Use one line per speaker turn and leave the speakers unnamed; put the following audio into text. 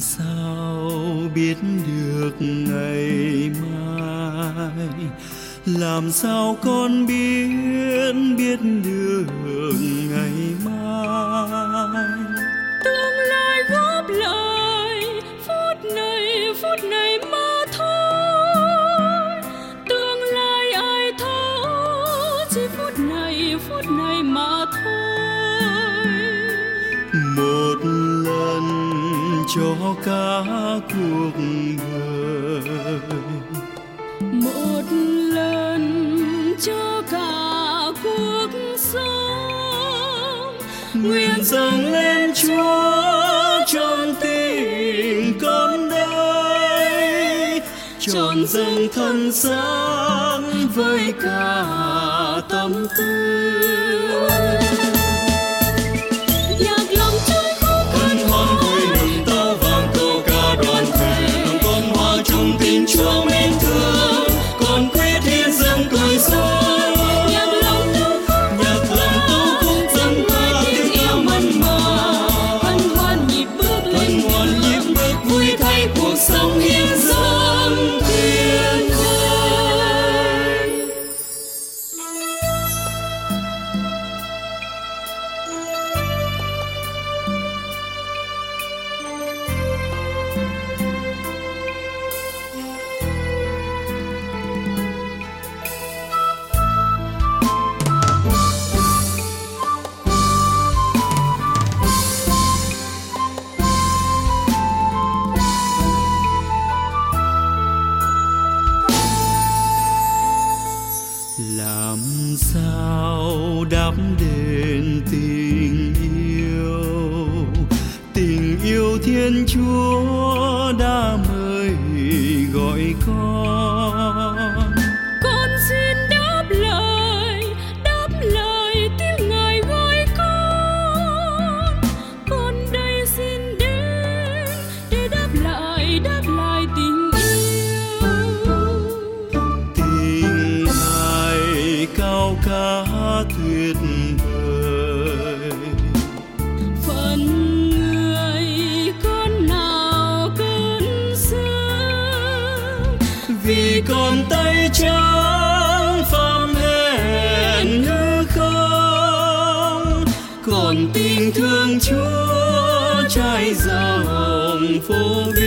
sao biết được ngày mai, làm sao con biết được ngày mai.
Tương lai góp lời phút này mà thôi. Tương lai ai thấu chỉ phút này mà thôi.
Một lần cho cả cuộc đời,
một lần cho cả cuộc sống.
Nguyện dâng lên Chúa trong tình con đây, trọn dâng thân xác với cả tâm tư.
Nhạc lòng trôi khúc
Hân hoan vui mừng táo vàng câu ca đoàn thể, lòng con hòa chung tin Chúa mến thương, con quyết hiến dâng cội sống.
nhạc lòng
Tấu khúc dâng ca tiếng yêu mặn mà,
hân hoan nhịp bước
vui thay cuộc sống hiến dâng thiên vời. Làm sao đáp đền tình yêu Thiên Chúa đã mời gọi con.
Con xin đáp lời tiếng Ngài gọi con. Con đây xin đến để đáp lại tình yêu.
Tình Ngài cao cả tuyệt vời,
Phận người con nào cơn sương,
vì con tay trắng phàm hèn hư không, còn tình thương Chúa trải rộng vô biên.